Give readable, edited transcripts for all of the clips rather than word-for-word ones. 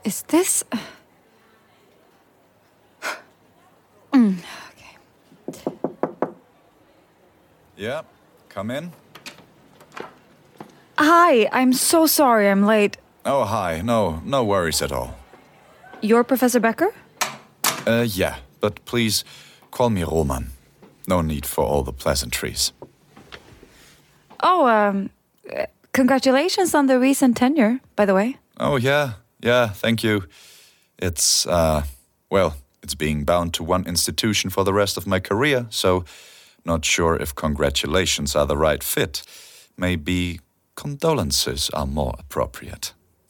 Is this... Okay. Yeah, come in. Hi, I'm so sorry I'm late. Oh, hi. No worries at all. You're Professor Becker? Yeah, but please call me Roman. No need for all the pleasantries. Oh, congratulations on the recent tenure, by the way. Oh, yeah, thank you. It's, it's being bound to one institution for the rest of my career, so not sure if congratulations are the right fit. Maybe condolences are more appropriate.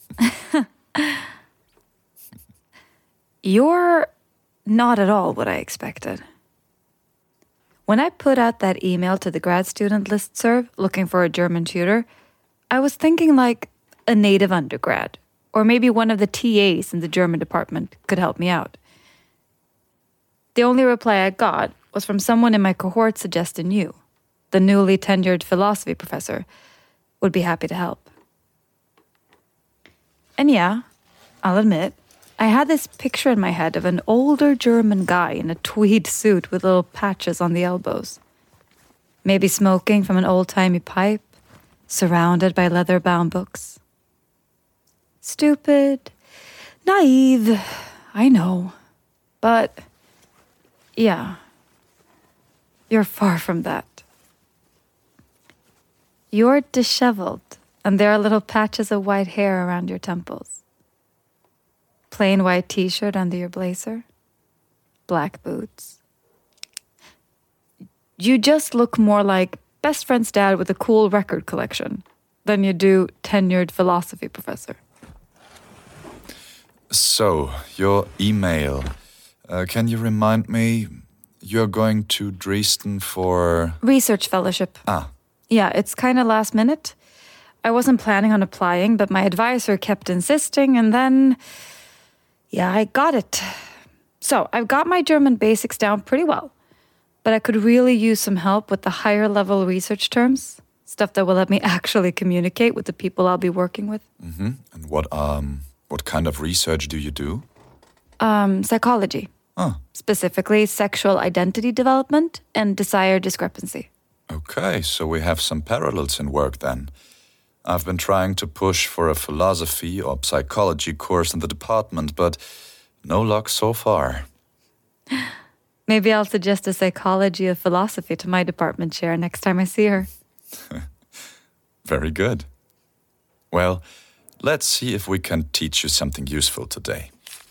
You're not at all what I expected. When I put out that email to the grad student listserv looking for a German tutor, I was thinking like a native undergrad, or maybe one of the TAs in the German department could help me out. The only reply I got was from someone in my cohort suggesting you, the newly tenured philosophy professor, would be happy to help. And yeah, I'll admit, I had this picture in my head of an older German guy in a tweed suit with little patches on the elbows. Maybe smoking from an old-timey pipe, surrounded by leather-bound books. Stupid, naive, I know. But, yeah, you're far from that. You're disheveled, and there are little patches of white hair around your temples. Plain white t-shirt under your blazer. Black boots. You just look more like best friend's dad with a cool record collection than you do tenured philosophy professor. So, your email. Can you remind me, you're going to Dresden for... Research fellowship. Ah. Yeah, it's kind of last minute. I wasn't planning on applying, but my advisor kept insisting, and then... Yeah, I got it. So, I've got my German basics down pretty well, but I could really use some help with the higher level research terms, stuff that will let me actually communicate with the people I'll be working with. Mm-hmm. And what kind of research do you do? Psychology. Oh. Specifically, sexual identity development and desire discrepancy. Okay, so we have some parallels in work then. I've been trying to push for a philosophy or psychology course in the department, but no luck so far. Maybe I'll suggest a psychology of philosophy to my department chair next time I see her. Very good. Well, let's see if we can teach you something useful today.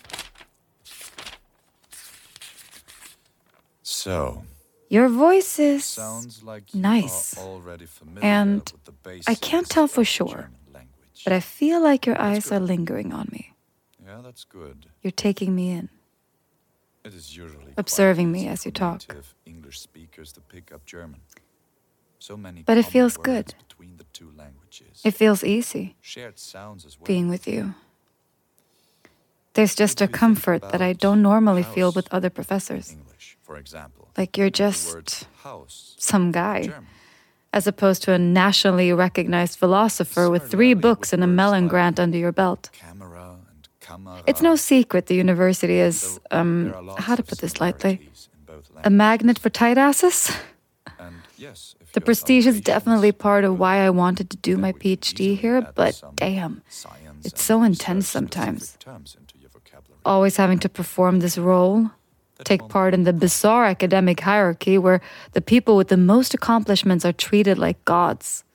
So... Your voice is sounds like nice, and I can't tell for sure, but I feel like your eyes are lingering on me. Yeah, that's good. You're taking me in, It is usually observing me as you talk. English speakers to pick up German. So many But it common feels words good. between the two languages. It feels easy, Shared sounds as well. being with you. There's just a comfort that I don't normally feel with other professors. English, for example. Like you're The word just house, some guy, German. as opposed to a nationally recognized philosopher with 3 books and a Mellon grant under your belt. Camera and camera. It's no secret the university is, There are lots how to of put this lightly, similarities in both a languages. magnet for tight asses. And yes, if The you have prestige is some definitely patience, part of why I wanted to do then my we can PhD easily here, add but some damn, science it's and so intense research-specific sometimes. terms into your vocabulary. Always having to perform this role, take part in the bizarre academic hierarchy where the people with the most accomplishments are treated like gods.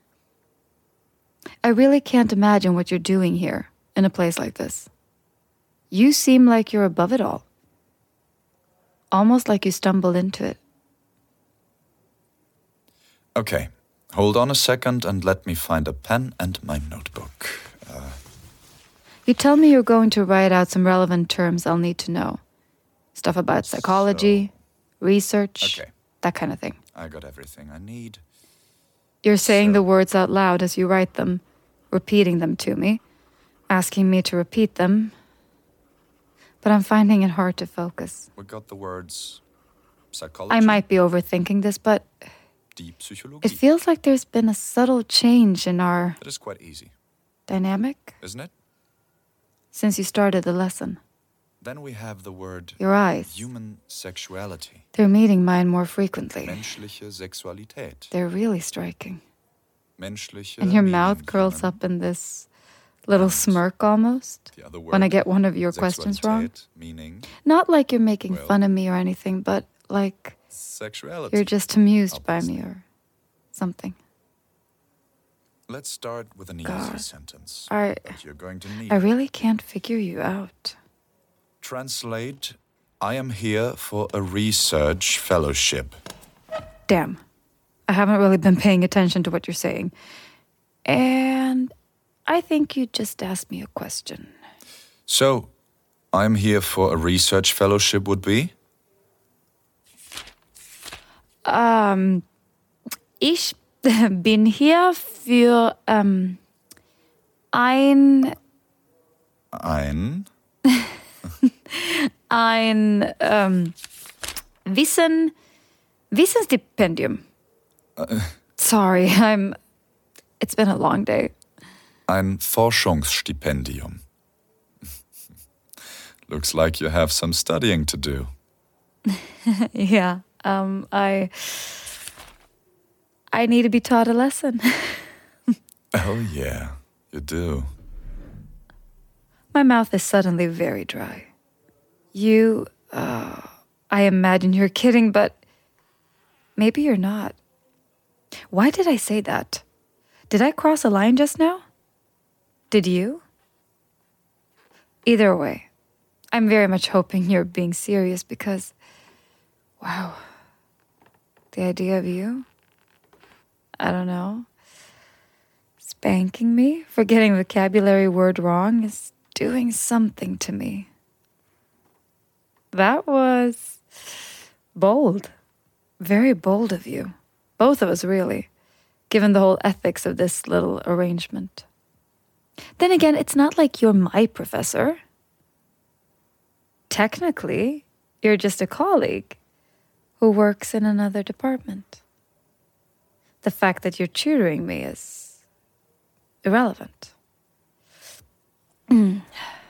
I really can't imagine what you're doing here, in a place like this. You seem like you're above it all. Almost like you stumbled into it. Okay, hold on a second and let me find a pen and my notebook. You tell me you're going to write out some relevant terms I'll need to know. Stuff about psychology, research, Okay. that kind of thing. I got everything I need. You're saying So- the words out loud as you write them, repeating them to me, asking me to repeat them. But I'm finding it hard to focus. We got the words psychology, I might be overthinking this, but deep psychology. it feels like there's been a subtle change in our That is quite easy, dynamic. isn't it? since you started the lesson. Then we have the word Your eyes. human sexuality. They're meeting mine more frequently. Menschliche Sexualität. They're really striking. Menschliche And your meaning mouth curls human. up in this little smirk almost The other when I word, get one of your questions wrong. Sexualität, meaning Not like you're making Well- fun of me or anything, but like sexuality. you're just amused by obviously. me or something. Let's start with an easy God. sentence. I But you're going to need I it. really can't figure you out. Translate, I am here for a research fellowship. Damn. I haven't really been paying attention to what you're saying. And I think you just asked me a question. So, I'm here for a research fellowship would be? Ich bin hier für ein Wissensstipendium. Sorry, it's been a long day. Ein Forschungsstipendium. Looks like you have some studying to do. Yeah, I need to be taught a lesson. Oh yeah, you do. My mouth is suddenly very dry. I imagine you're kidding, but maybe you're not. Why did I say that? Did I cross a line just now? Did you? Either way, I'm very much hoping you're being serious because, wow, the idea of you, I don't know, spanking me for getting a vocabulary word wrong is doing something to me. That was bold. Very bold of you. Both of us, really, given the whole ethics of this little arrangement. Then again, it's not like you're my professor. Technically, you're just a colleague who works in another department. The fact that you're tutoring me is irrelevant. In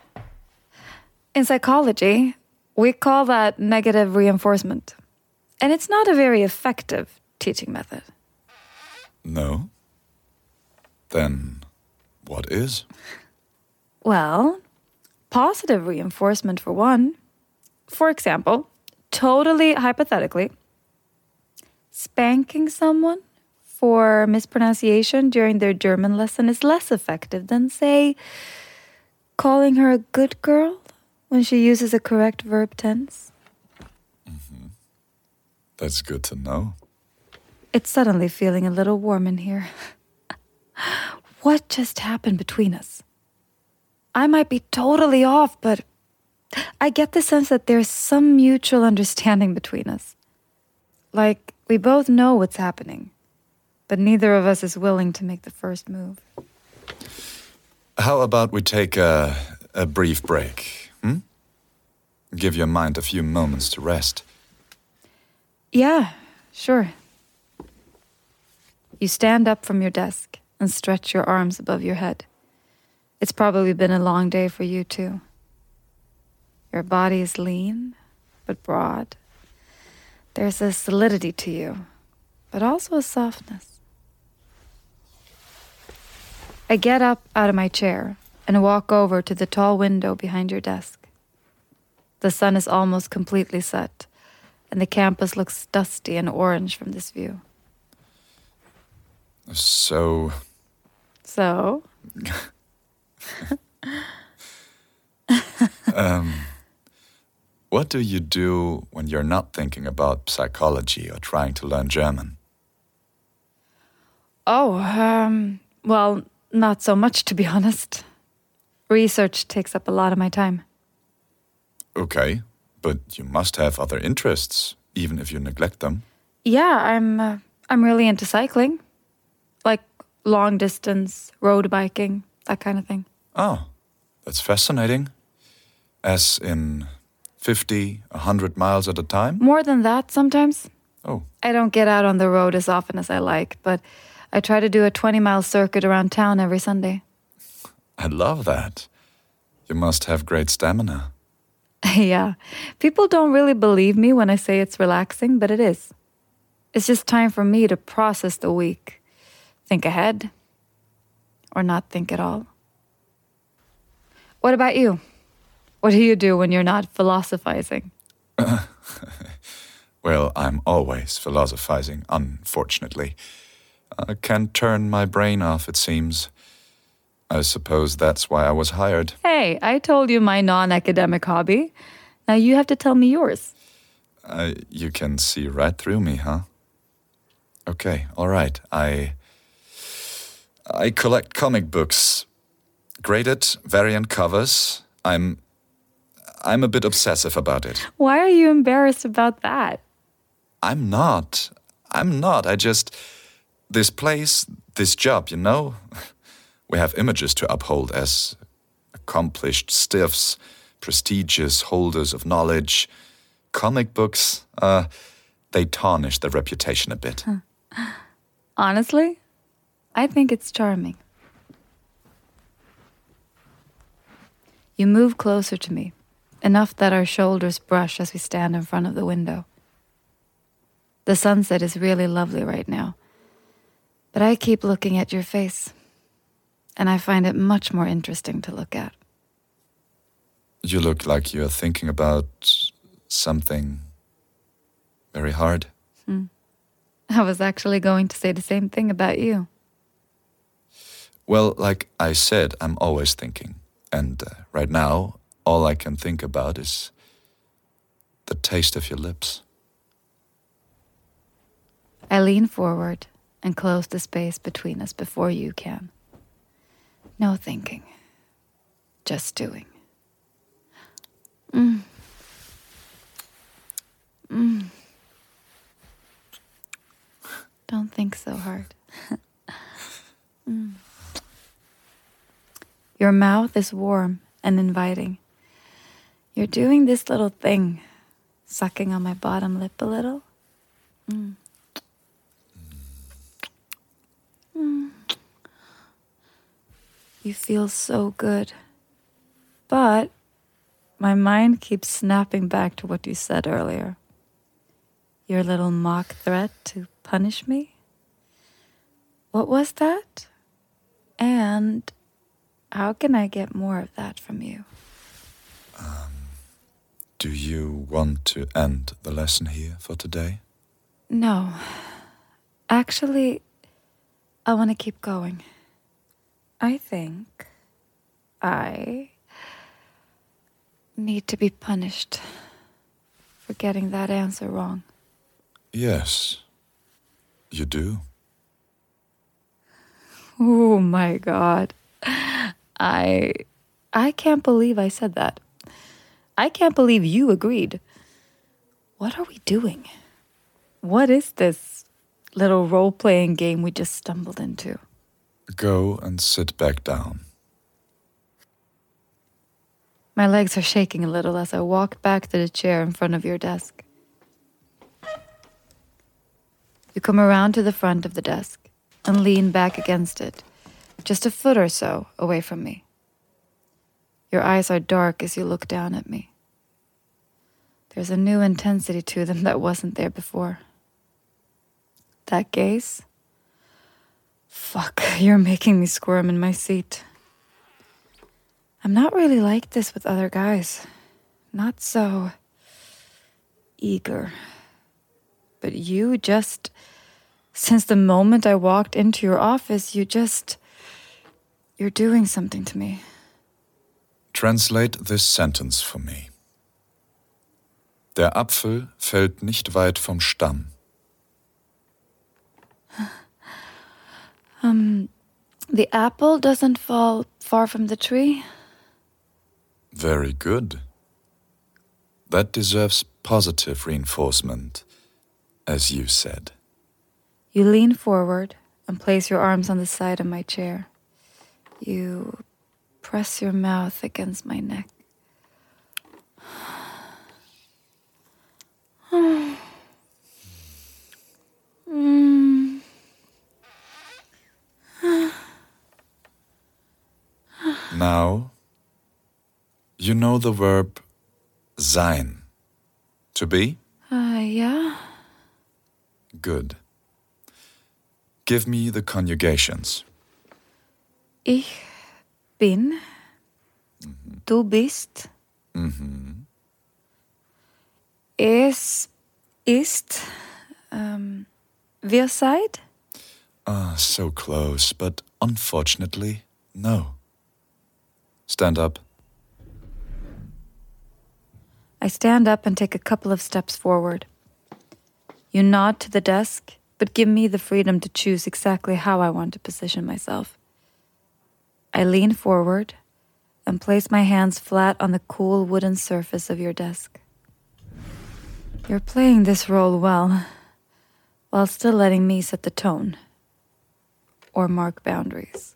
psychology, we call that negative reinforcement. And it's not a very effective teaching method. No? Then what is? Well, positive reinforcement for one. For example, totally hypothetically, spanking someone for mispronunciation during their German lesson is less effective than, say, calling her a good girl when she uses a correct verb tense. That's good to know. It's suddenly feeling a little warm in here. What just happened between us? I might be totally off, but I get the sense that there's some mutual understanding between us. Like, we both know what's happening, but neither of us is willing to make the first move. How about we take a brief break? Give your mind a few moments to rest. Yeah, sure. You stand up from your desk and stretch your arms above your head. It's probably been a long day for you, too. Your body is lean, but broad. There's a solidity to you, but also a softness. I get up out of my chair and walk over to the tall window behind your desk. The sun is almost completely set, and the campus looks dusty and orange from this view. So, what do you do when you're not thinking about psychology or trying to learn German? Well, not so much, to be honest. Research takes up a lot of my time. Okay, but you must have other interests, even if you neglect them. Yeah, I'm really into cycling. Like long distance, road biking, that kind of thing. Oh, that's fascinating. As in 50, 100 miles at a time? More than that sometimes. Oh, I don't get out on the road as often as I like, but I try to do a 20-mile circuit around town every Sunday. I love that. You must have great stamina. Yeah, people don't really believe me when I say it's relaxing, but it is. It's just time for me to process the week, think ahead, or not think at all. What about you? What do you do when you're not philosophizing? Well, I'm always philosophizing, unfortunately. I can't turn my brain off, it seems. I suppose that's why I was hired. Hey, I told you my non-academic hobby. Now you have to tell me yours. You can see right through me, huh? Okay, all right. I collect comic books, graded variant covers. I'm a bit obsessive about it. Why are you embarrassed about that? I'm not. This place, this job, you know? We have images to uphold as accomplished stiffs, prestigious holders of knowledge. Comic books, they tarnish their reputation a bit. Honestly, I think it's charming. You move closer to me, enough that our shoulders brush as we stand in front of the window. The sunset is really lovely right now, but I keep looking at your face, and I find it much more interesting to look at. You look like you're thinking about something very hard. I was actually going to say the same thing about you. Well, like I said, I'm always thinking. And right now, all I can think about is the taste of your lips. I lean forward and close the space between us before you can. No thinking, just doing. Don't think so hard. Your mouth is warm and inviting. You're doing this little thing, sucking on my bottom lip a little. You feel so good. But my mind keeps snapping back to what you said earlier. Your little mock threat to punish me? What was that? And how can I get more of that from you? Do you want to end the lesson here for today? No. Actually, I want to keep going. I think I need to be punished for getting that answer wrong. Yes, you do. Oh my God. I can't believe I said that. I can't believe you agreed. What are we doing? What is this little role-playing game we just stumbled into? Go and sit back down. My legs are shaking a little as I walk back to the chair in front of your desk. You come around to the front of the desk and lean back against it, just a foot or so away from me. Your eyes are dark as you look down at me. There's a new intensity to them that wasn't there before. That gaze? Fuck, you're making me squirm in my seat. I'm not really like this with other guys. Not so eager. But you just, since the moment I walked into your office, you're doing something to me. Translate this sentence for me. Der Apfel fällt nicht weit vom Stamm. The apple doesn't fall far from the tree? Very good. That deserves positive reinforcement, as you said. You lean forward and place your arms on the side of my chair. You press your mouth against my neck. Now, You know the verb sein, to be? Yeah. Good. Give me the conjugations. Ich bin. Du bist. Es ist. Wir seid. So close, but unfortunately, no. Stand up. I stand up and take a couple of steps forward. You nod to the desk, but give me the freedom to choose exactly how I want to position myself. I lean forward and place my hands flat on the cool wooden surface of your desk. You're playing this role well, while still letting me set the tone or mark boundaries.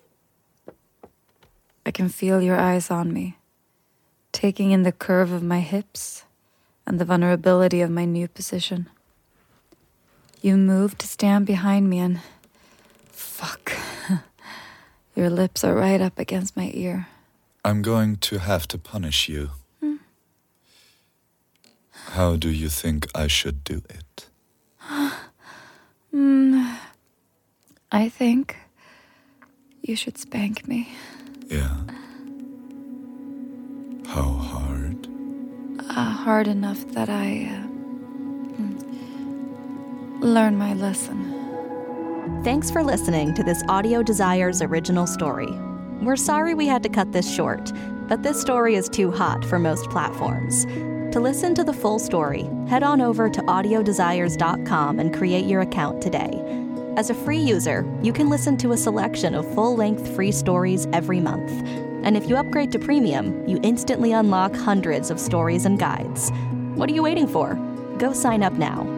I can feel your eyes on me, taking in the curve of my hips and the vulnerability of my new position. You move to stand behind me and... Fuck. Your lips are right up against my ear. I'm going to have to punish you. How do you think I should do it? I think you should spank me. Yeah. How hard? Hard enough that I learn my lesson. Thanks for listening to this Audio Desires original story. We're sorry we had to cut this short, but this story is too hot for most platforms. To listen to the full story, head on over to audiodesires.com and create your account today. As a free user, you can listen to a selection of full-length free stories every month. And if you upgrade to premium, you instantly unlock hundreds of stories and guides. What are you waiting for? Go sign up now.